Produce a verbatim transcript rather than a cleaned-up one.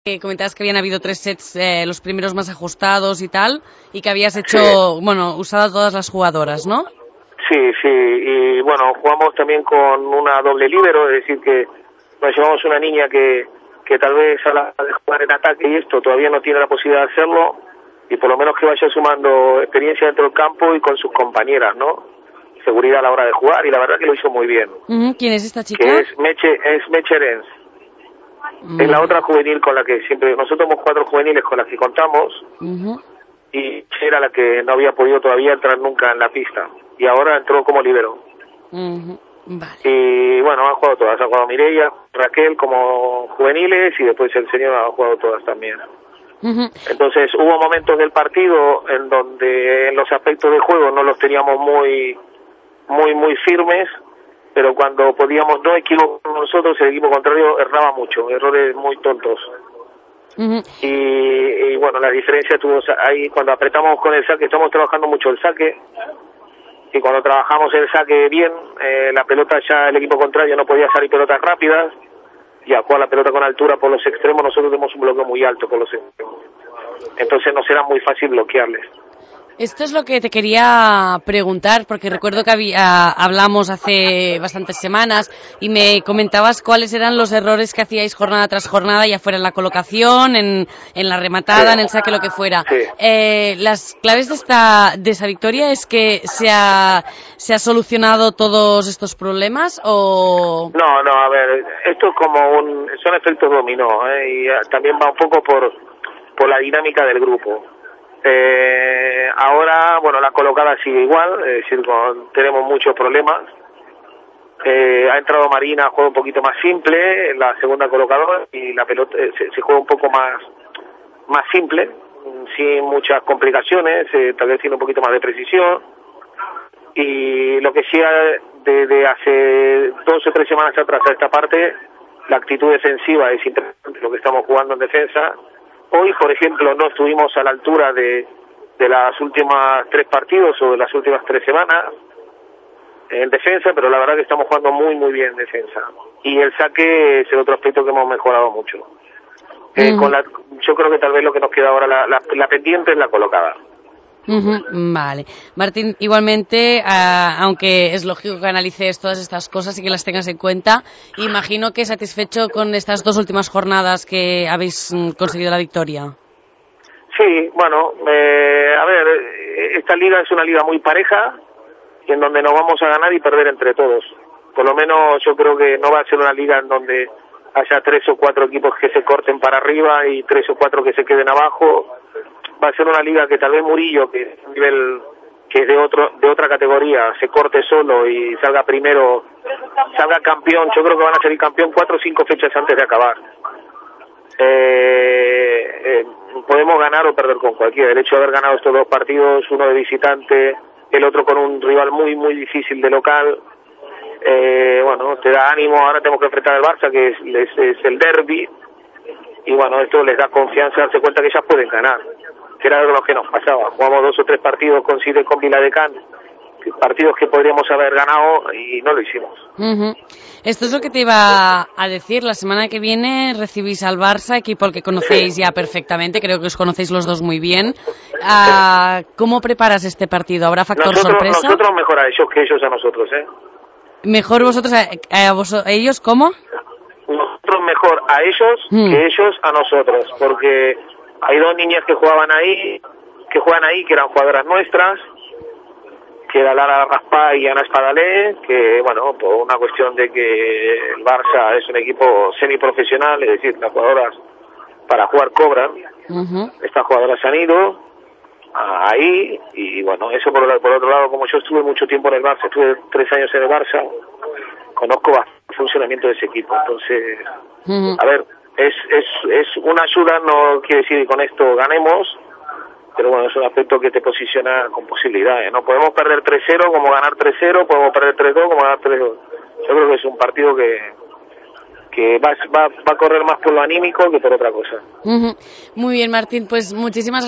Que comentabas que habían habido tres sets, eh, los primeros más ajustados y tal, y que habías hecho, sí. bueno, usado a todas las jugadoras, ¿no? Sí, sí, y bueno, jugamos también con una doble líbero, es decir, que nos llevamos una niña que, que tal vez a la de jugar en ataque y esto todavía no tiene la posibilidad de hacerlo, y por lo menos que vaya sumando experiencia dentro del campo y con sus compañeras, ¿no? Seguridad a la hora de jugar, y la verdad que lo hizo muy bien. Uh-huh. ¿Quién es esta chica? Que es Meche, es Meche Erens. Es la otra juvenil con la que siempre... Nosotros somos cuatro juveniles con las que contamos, uh-huh. y era la que no había podido todavía entrar nunca en la pista. Y ahora entró como líbero. Uh-huh. Vale. Y bueno, han jugado todas. Ha jugado Mireia, Raquel como juveniles, y después el señor ha jugado todas también. Uh-huh. Entonces hubo momentos del partido en donde en los aspectos de juego no los teníamos muy, muy, muy firmes, pero cuando podíamos no equivocarnos nosotros, el equipo contrario erraba mucho, errores muy tontos. Uh-huh. Y, y bueno, la diferencia tuvo ahí cuando apretamos con el saque, estamos trabajando mucho el saque, y cuando trabajamos el saque bien, eh, la pelota ya, el equipo contrario no podía salir pelotas rápidas, y a jugar la pelota con altura por los extremos, nosotros tenemos un bloqueo muy alto por los extremos. Entonces nos era muy fácil bloquearles. Esto es lo que te quería preguntar, porque recuerdo que había, hablamos hace bastantes semanas y me comentabas cuáles eran los errores que hacíais jornada tras jornada, ya fuera en la colocación, en, en la rematada, sí. en el saque, lo que fuera. Sí. Eh, las claves de esta de esa victoria es que se ha, se ha solucionado todos estos problemas o... No, no, a ver, esto es como un... son efectos dominó, ¿eh? Y también va un poco por, por la dinámica del grupo. Eh, ahora, bueno, la colocada sigue igual, es decir, con, tenemos muchos problemas. Eh, ha entrado Marina, juega un poquito más simple, la segunda colocadora, y la pelota eh, se, se juega un poco más, más simple, sin muchas complicaciones, eh, tal vez tiene un poquito más de precisión. Y lo que sí, desde hace dos o tres semanas atrás a esta parte, la actitud defensiva es interesante, lo que estamos jugando en defensa. Hoy, por ejemplo, no estuvimos a la altura de, de las últimas tres partidos o de las últimas tres semanas en defensa, pero la verdad que estamos jugando muy, muy bien en defensa. Y el saque es el otro aspecto que hemos mejorado mucho. Eh, uh-huh. con la, yo creo que tal vez lo que nos queda ahora, la, la, la pendiente es la colocada. Uh-huh. Vale. Martín, igualmente, uh, aunque es lógico que analices todas estas cosas y que las tengas en cuenta, imagino que satisfecho con estas dos últimas jornadas que habéis mm, conseguido la victoria. Sí, bueno, eh, a ver, esta liga es una liga muy pareja, y en donde nos vamos a ganar y perder entre todos. Por lo menos yo creo que no va a ser una liga en donde haya tres o cuatro equipos que se corten para arriba y tres o cuatro que se queden abajo. Va a ser una liga que tal vez Murillo, que es un nivel que es de otro de otra categoría, se corte solo y salga primero, salga campeón. Yo creo que van a salir campeón cuatro o cinco fechas antes de acabar. Eh, eh, podemos ganar o perder con cualquiera. El hecho de haber ganado estos dos partidos, uno de visitante, el otro con un rival muy muy difícil de local, eh, bueno, te da ánimo. Ahora tenemos que enfrentar al Barça, que es, es, es el derbi, y bueno, esto les da confianza, darse cuenta que ellas pueden ganar, que era lo que nos pasaba. Jugamos dos o tres partidos con Cide, con Viladecán, partidos que podríamos haber ganado y no lo hicimos. Uh-huh. Esto es lo que te iba a decir. La semana que viene recibís al Barça, equipo al que conocéis sí. ya perfectamente, creo que os conocéis los dos muy bien. Uh, ¿Cómo preparas este partido? ¿Habrá factor nosotros, sorpresa? Nosotros mejor a ellos que ellos a nosotros, ¿eh? ¿Mejor vosotros a, a, vos, a ellos cómo? Nosotros mejor a ellos hmm. que ellos a nosotros, porque hay dos niñas que jugaban ahí, que juegan ahí, que eran jugadoras nuestras, que era Lara Raspá y Ana Espadalé, que, bueno, por una cuestión de que el Barça es un equipo semiprofesional, es decir, las jugadoras para jugar cobran, uh-huh. estas jugadoras se han ido ahí, y bueno, eso por, por otro lado, como yo estuve mucho tiempo en el Barça, estuve tres años en el Barça, conozco el funcionamiento de ese equipo, entonces, uh-huh. a ver, es, es, es una ayuda, no quiere decir que con esto ganemos, pero bueno, es un aspecto que te posiciona con posibilidades. No podemos perder tres cero como ganar tres cero, podemos perder tres dos como ganar tres dos. Yo creo que es un partido que que va, va, va a correr más por lo anímico que por otra cosa. Uh-huh. Muy bien, Martín, pues muchísimas gracias.